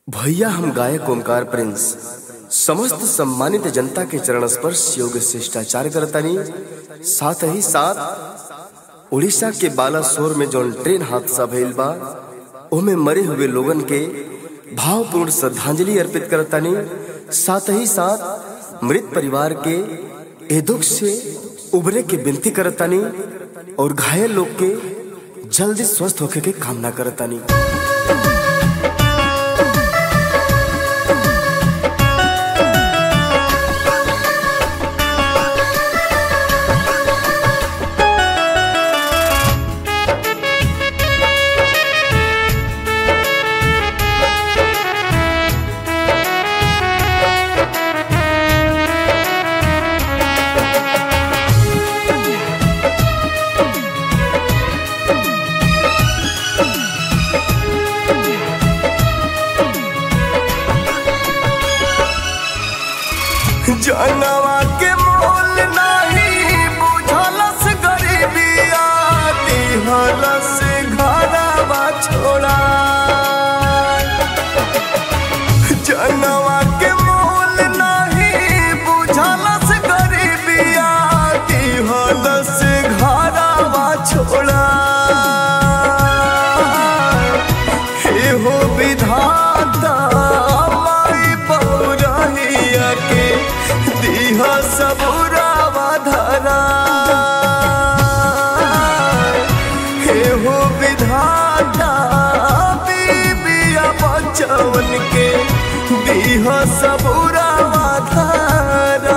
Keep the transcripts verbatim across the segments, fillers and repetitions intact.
भैया हम गायक ओमकार प्रिंस समस्त सम्मानित जनता के चरण स्पर्श योग शिष्टाचार करतानी। साथ ही साथ उड़ीसा के बालासोर में जौन ट्रेन हादसा भइल बा ओमे मरे हुए लोगन के भावपूर्ण श्रद्धांजलि अर्पित करतानी। साथ ही साथ मृत परिवार के ए दुख से उबरे के विनती करतानी और घायल लोग के जल्दी स्वस्थ होके के कामना करतानी। जनवा के मोल नहीं बुझलस गरीबिया दिहलस घरवा छोड़ा। जनवा के मोल नहीं बुझलस गरीबिया दिहलस घरवा छोड़ा। हे हो विधाता माई पौरहिया के दिहा सबुरावा धरा। हे हो विधाता बीबिया बचवन के दिहा सबुरावा धरा।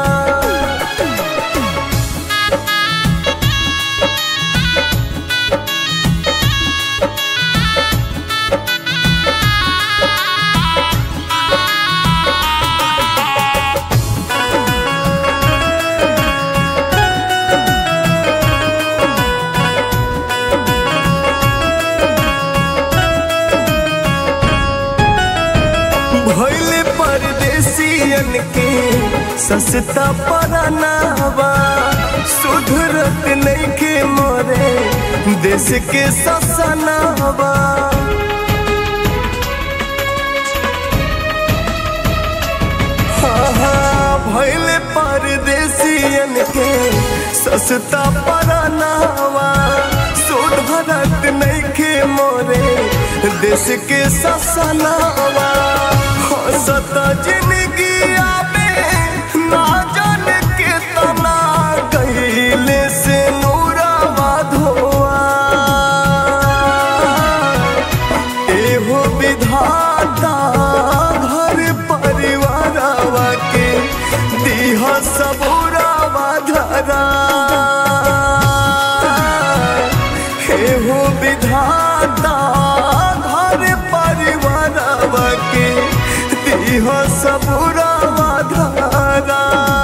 भइले परदेसियन के सस्ता परानावा सुधरत नइखे मोरे देश के ससनावा। हाँ हाँ भइले परदेसियन के सस्ता परानावा सुधरत नइखे मोरे देश के ससनावा। हंसता जिंदगी आवे ना जाने के तना गईले से नूरावा धोआ। एहो विधाता घर परिवारवा के दिहा सबुरावा धरा। एहो विधाता घर परिवारवा के दिहा सबुरावा धरा।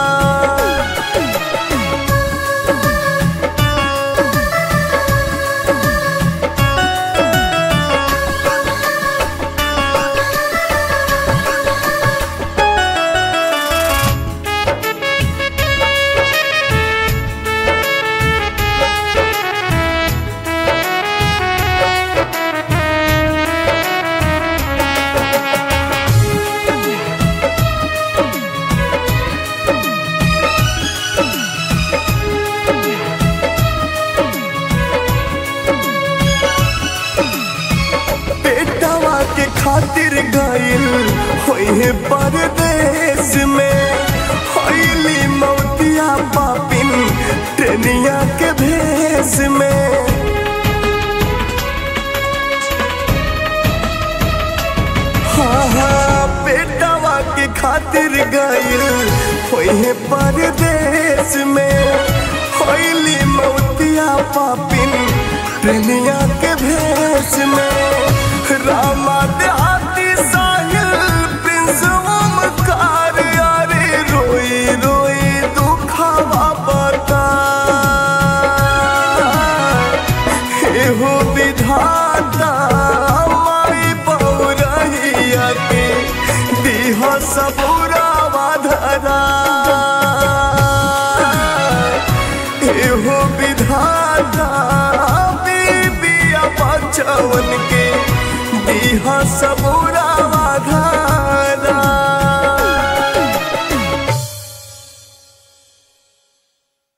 के खातिर गइल होइहे परदेश में होइली मौतिया पापिन ट्रेनिया के भेष में। हाँ हाँ बेटवा के खातिर गइल होइहे परदेश में होइली मौतिया पापिन ट्रेनिया के भेष में। रामा देहाती साहिल प्रिंस